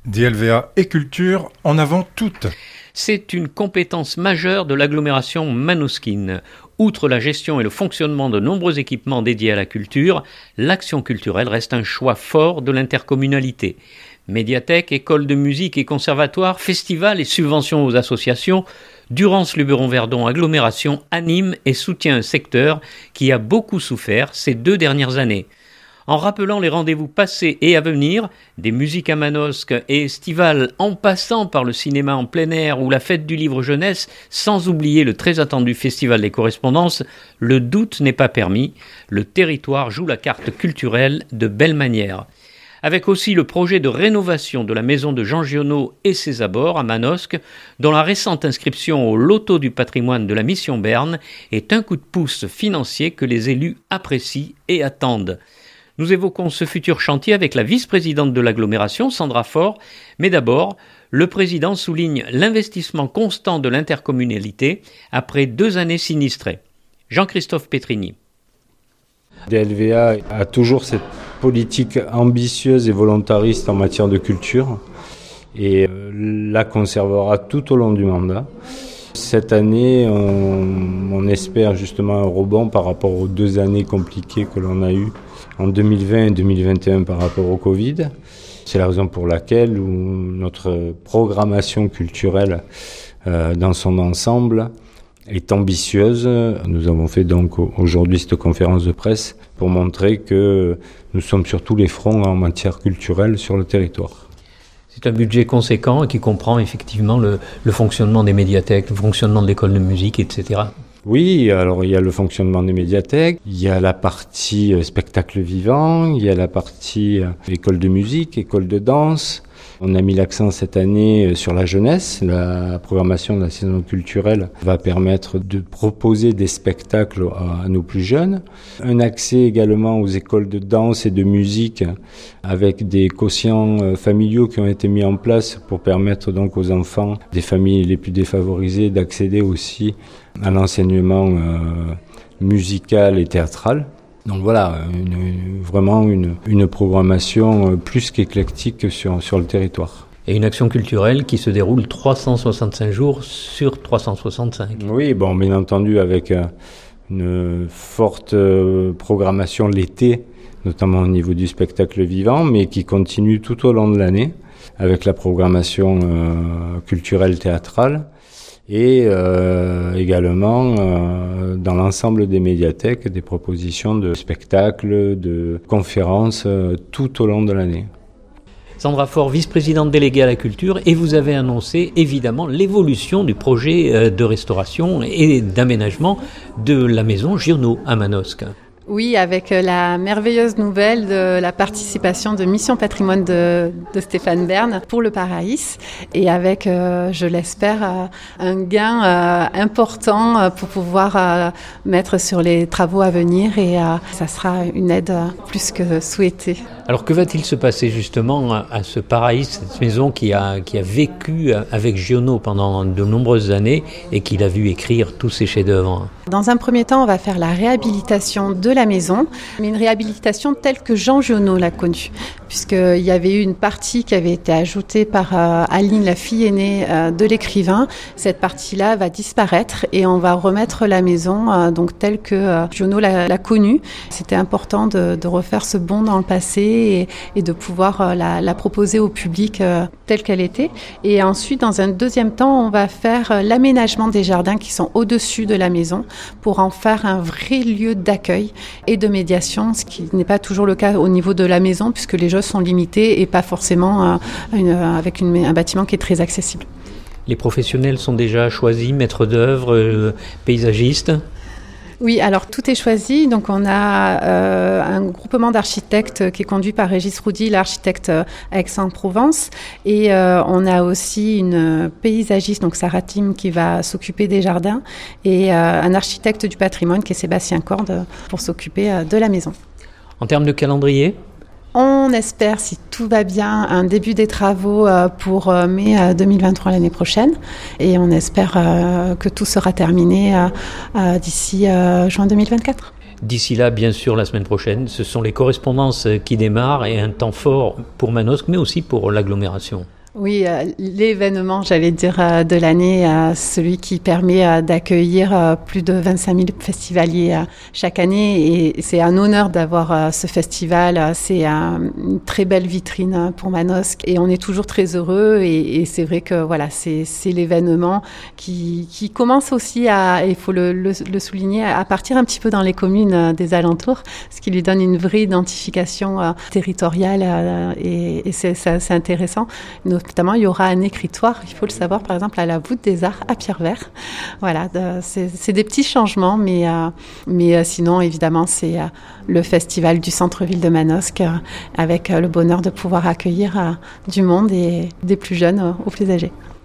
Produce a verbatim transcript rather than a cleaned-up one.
D L V A et culture en avant toutes. C'est une compétence majeure de l'agglomération manosquine. Outre la gestion et le fonctionnement de nombreux équipements dédiés à la culture, l'action culturelle reste un choix fort de l'intercommunalité. Médiathèque, école de musique et conservatoire, festivals et subventions aux associations, Durance-Luberon-Verdon Agglomération anime et soutient un secteur qui a beaucoup souffert ces deux dernières années. En rappelant les rendez-vous passés et à venir, des musiques à Manosque et estivales en passant par le cinéma en plein air ou la fête du livre jeunesse, sans oublier le très attendu festival des correspondances, le doute n'est pas permis, le territoire joue la carte culturelle de belle manière. Avec aussi le projet de rénovation de la maison de Jean Giono et ses abords à Manosque, dont la récente inscription au loto du patrimoine de la Mission Berne est un coup de pouce financier que les élus apprécient et attendent. Nous évoquons ce futur chantier avec la vice-présidente de l'agglomération, Sandra Faure, mais d'abord, le président souligne l'investissement constant de l'intercommunalité après deux années sinistrées. Jean-Christophe Petrini. D L V A a toujours cette politique ambitieuse et volontariste en matière de culture et la conservera tout au long du mandat. Cette année, on, on espère justement un rebond par rapport aux deux années compliquées que l'on a eues en deux mille vingt et deux mille vingt et un par rapport au Covid. C'est la raison pour laquelle notre programmation culturelle euh, dans son ensemble est ambitieuse. Nous avons fait donc aujourd'hui cette conférence de presse pour montrer que nous sommes sur tous les fronts en matière culturelle sur le territoire. C'est un budget conséquent et qui comprend effectivement le, le fonctionnement des médiathèques, le fonctionnement de l'école de musique, et cetera. Oui, alors il y a le fonctionnement des médiathèques, il y a la partie spectacle vivant, il y a la partie école de musique, école de danse. On a mis l'accent cette année sur la jeunesse. La programmation de la saison culturelle va permettre de proposer des spectacles à nos plus jeunes. Un accès également aux écoles de danse et de musique avec des quotients familiaux qui ont été mis en place pour permettre donc aux enfants des familles les plus défavorisées d'accéder aussi à l'enseignement euh, musical et théâtral. Donc voilà, une, vraiment une, une programmation plus qu'éclectique sur, sur le territoire. Et une action culturelle qui se déroule trois cent soixante-cinq jours sur trois cent soixante-cinq. Oui, bon, bien entendu, avec une forte programmation l'été, notamment au niveau du spectacle vivant, mais qui continue tout au long de l'année, avec la programmation euh, culturelle théâtrale. Et euh, également euh, dans l'ensemble des médiathèques, des propositions de spectacles, de conférences euh, tout au long de l'année. Sandra Faure, vice-présidente déléguée à la culture, et vous avez annoncé évidemment l'évolution du projet de restauration et d'aménagement de la maison Giono à Manosque. Oui, avec la merveilleuse nouvelle de la participation de Mission Patrimoine de, de Stéphane Bern pour le Paraïs et avec, euh, je l'espère, euh, un gain euh, important euh, pour pouvoir euh, mettre sur les travaux à venir et euh, ça sera une aide euh, plus que souhaitée. Alors que va-t-il se passer justement à, à ce Paraïs, cette maison qui a, qui a vécu avec Giono pendant de nombreuses années et qu'il a vu écrire tous ses chefs-d'œuvre? Dans un premier temps, on va faire la réhabilitation de la maison, mais une réhabilitation telle que Jean Giono l'a connue, puisqu'il y avait eu une partie qui avait été ajoutée par euh, Aline, la fille aînée euh, de l'écrivain. Cette partie-là va disparaître et on va remettre la maison euh, donc telle que euh, Giono l'a, l'a connue. C'était important de, de refaire ce bond dans le passé et, et de pouvoir euh, la, la proposer au public euh, telle qu'elle était. Et ensuite, dans un deuxième temps, on va faire euh, l'aménagement des jardins qui sont au-dessus de la maison pour en faire un vrai lieu d'accueil et de médiation, ce qui n'est pas toujours le cas au niveau de la maison puisque les jauges sont limitées et pas forcément euh, une, avec une, un bâtiment qui est très accessible. Les professionnels sont déjà choisis, maîtres d'œuvre, euh, paysagistes? Oui, alors tout est choisi. Donc on a euh, un groupement d'architectes qui est conduit par Régis Roudy, l'architecte à Aix-en-Provence, et euh, on a aussi une paysagiste, donc Sarah Tim, qui va s'occuper des jardins, et euh, un architecte du patrimoine qui est Sébastien Corde pour s'occuper euh, de la maison. En termes de calendrier ? On espère, si tout va bien, un début des travaux pour mai deux mille vingt-trois l'année prochaine. Et on espère que tout sera terminé d'ici juin deux mille vingt-quatre. D'ici là, bien sûr, la semaine prochaine, ce sont les correspondances qui démarrent et un temps fort pour Manosque, mais aussi pour l'agglomération. Oui, euh, l'événement, j'allais dire, euh, de l'année, euh, celui qui permet euh, d'accueillir euh, plus de vingt-cinq mille festivaliers euh, chaque année. Et c'est un honneur d'avoir euh, ce festival. C'est euh, une très belle vitrine euh, pour Manosque. Et on est toujours très heureux. Et, et c'est vrai que voilà, c'est, c'est l'événement qui, qui commence aussi à, il faut le, le, le souligner, à partir un petit peu dans les communes euh, des alentours, ce qui lui donne une vraie identification euh, territoriale. Euh, et et c'est, c'est, c'est intéressant. Notamment, il y aura un écritoire, il faut le savoir, par exemple, à la Voûte des Arts à Pierrevert. Voilà, c'est, c'est des petits changements, mais, euh, mais sinon, évidemment, c'est euh, le festival du centre-ville de Manosque, euh, avec euh, le bonheur de pouvoir accueillir euh, du monde et des plus jeunes euh, aux plus âgés.